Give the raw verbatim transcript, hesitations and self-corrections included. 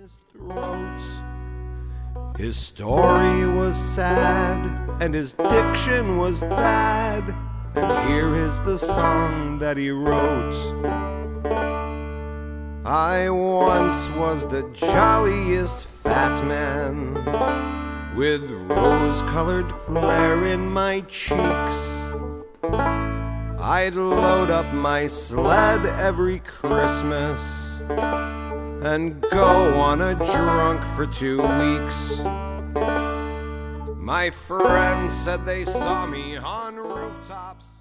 his throat. His story was sad, and his diction was bad, and here is the song that he wrote. I once was the jolliest fat man, with rose-colored flair in my cheeks. I'd load up my sled every Christmas and go on a drunk for two weeks. My friends said they saw me on rooftops.